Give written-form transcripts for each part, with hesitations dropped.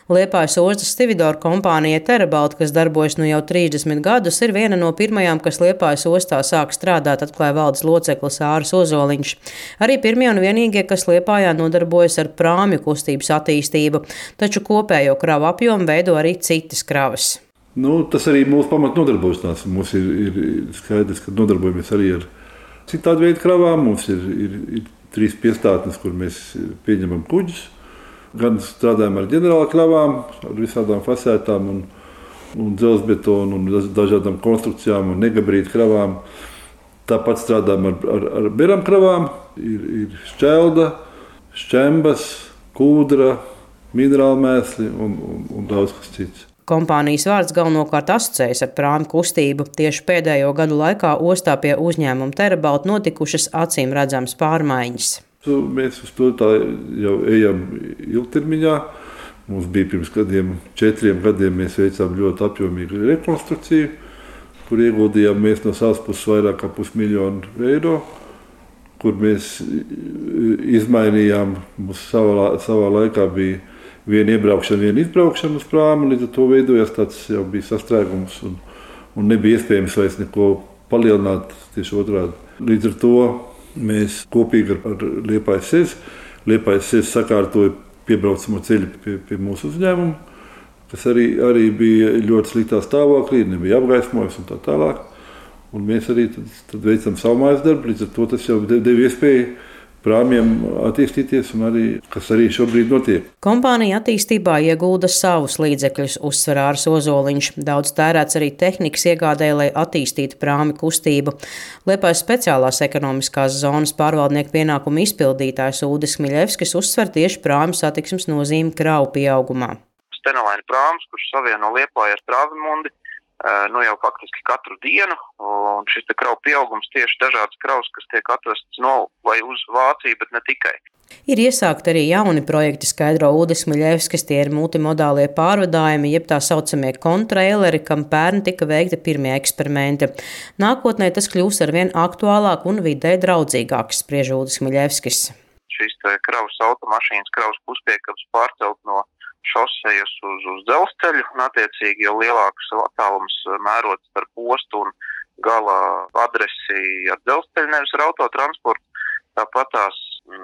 Liepājas ostas Stividor kompānija Terabalt, kas darbojas nu jau 30 gadus, ir viena no pirmajām, kas Liepājas ostā sāk strādāt, atklāja valdes loceklis Āris Ozoliņš. Arī pirmie un vienīgie, kas Liepājā nodarbojas ar prāmju kustības attīstību, taču kopējo kravu apjomu veido arī citas kravas. Tas arī mūsu pamatnodarbošanās. Mums ir skaidrs, ka nodarbojamies arī ar citādu veidu kravām. Mums ir 3 piestātnes, kur mēs pieņemam kuģus. Gan strādājam ar ģenerāla kravām, ar visādām fasētām un dzelzbetonu un dažādām konstrukcijām un negabrītu kravām. Tāpat strādājam ar beram kravām. Ir šķelda, šķembas, kūdra, minerāla mēsli un daudz kas cits. Kompānijas vārds galvenokārt asociējas ar prāmju kustību. Tieši pēdējo gadu laikā ostā pie uzņēmuma Terabalt notikušas acīm redzamas pārmaiņas. Mēs uz to tā jau ejam ilgtermiņā. Mums bija pirms 4 gadiem mēs veicām ļoti apjomīgu rekonstrukciju, kur ieguldījām mēs no savas puses vairāk kā $500,000 eiro, kur mēs izmainījām. Mums savā laikā bija viena iebraukšana, viena izbraukšana uz prāmu, līdz ar to veidojās tāds jau bija sastrēgums un nebija iespējams vairs neko palielināt, tieši otrādi. Līdz ar to mēs kopīgi ar Liepājas SEZ sakārtoja piebraucamo ceļu pie mūsu uzņēmuma, kas arī bija ļoti sliktā stāvoklī, nebija apgaismojums un tā tālāk. Un mēs arī tad veicam savu mājas darbu, līdz ar to tas jau deva iespēju prāmjiem attīstīties, un kas arī šobrīd notiek. Kompānija attīstībā iegulda savus līdzekļus, uzsver Āris Ozoliņš. Daudz tērēts arī tehnikas iegādē, lai attīstītu prāmju kustību. Liepājas speciālās ekonomiskās zonas pārvaldnieku pienākumu izpildītājs Udis Miļevskis uzsver tieši prāmju satiksmes nozīmi kravu pieaugumā. Stenelaina prāms, kurš savieno Liepāju ar Traviemundi, jau faktiski katru dienu, un šis kravu pieaugums tieši dažādas kravas, kas tiek atvestas no vai uz Vāciju, bet ne tikai. Ir iesākti arī jauni projekti, skaidro Udis Miļevskis, tie ir multimodālie pārvadājumi, jeb tā saucamie kontreileri, kam pērn tika veikti pirmie eksperimenti. Nākotnē tas kļūs arvien aktuālāk un vidē draudzīgāks, spriež Udis Miļevskis. Šīs kravas automašīnas, kravas puspiekabas pārcelt no šosejas uz dzelzceļu, un attiecīgi jau lielāks attālums mērot starp ostu un gala adresi ar dzelzceļu, nevis ar autotransportu. Tāpat tās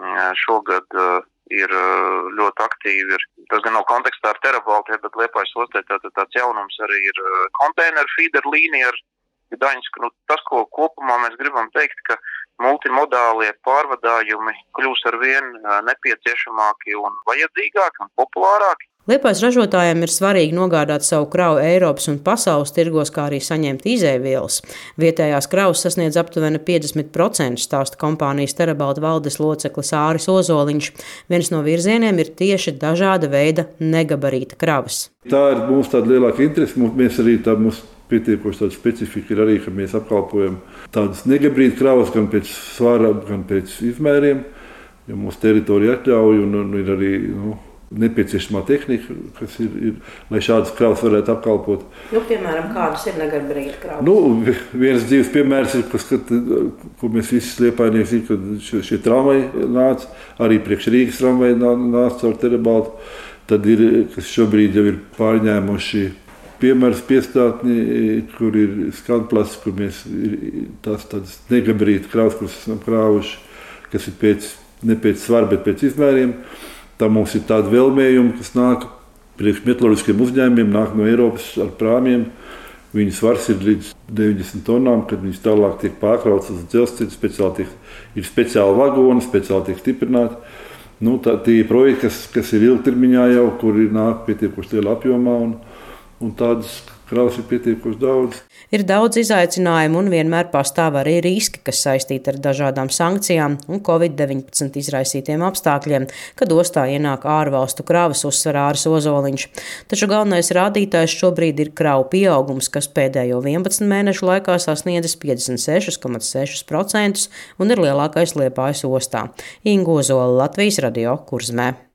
šogad ir ļoti aktīvi, tas gan nav kontekstā ar Terabaltu, bet Liepājas ostē tāds jaunums arī ir konteineru feeder līnija ar Gdaņsku. Tas, ko kopumā mēs gribam teikt, ka multimodālie pārvadājumi kļūs arvien nepieciešamāki un vajadzīgāki un populārāki. Liepājas ražotājiem ir svarīgi nogādāt savu kravu Eiropas un pasaules tirgos, kā arī saņemt izēvielas. Vietējās kravas sasniedz aptuveni 50%, stāsta kompānijas Terabalt valdes loceklis Āris Ozoliņš. Viens no virzieniem ir tieši dažāda veida negabarīta kravas. Tā ir mūsu tāda lielāka interese. Mēs arī mūsu pietiekoši tāda specifika ir arī, ka mēs apkalpojam tādas negabarīta kravas gan pēc svara, gan pēc izmēriem, jo mūsu teritorija atļauj un ir arī nepieciešamā tehnika, kas ir, lai šādas kravas varētu apkalpot. Piemēram, kādas ir negabarīta kravas? Viens dzīves piemērs ir, ko mēs visi Liepājnieki zinām, kad šie tramvaji nāca, arī priekš Rīgas tramvaji nāca caur Terabaltu. Tad ir, kas šobrīd jau ir pārņēmuši piemērs piestātni, kur ir skandplasts, kur mēs tādas negabarīta kravas, kuras esam krāvuši, kas ir ne pēc svara, bet pēc izmēriem. Tā mums ir tāda vēlmējuma, kas nāk priekš metalurģiskiem uzņēmumiem, nāk no Eiropas ar prāmiem. Viņu svars ir līdz 90 tonām, kad viņas tālāk tiek pārkrauts uz dzelzceļu, ir speciāli vagoni, speciāli tiek stiprināti. Tie ir projekti, kas ir ilgtermiņā jau, kuri nāk pietiekoši lielā apjomā, un tādas kravas ir pietiekoši daudz. Ir daudz izaicinājumu un vienmēr pastāv arī riski, kas saistīti ar dažādām sankcijām un Covid-19 izraisītiem apstākļiem, kad ostā ienāk ārvalstu kravas, uzsver Āris Ozoliņš. Taču galvenais rādītājs šobrīd ir kravu pieaugums, kas pēdējo 11 mēnešu laikā sasniedzis 56,6% un ir lielākais Liepājas ostā. Inga Ozola, Latvijas radio, Kurzmē.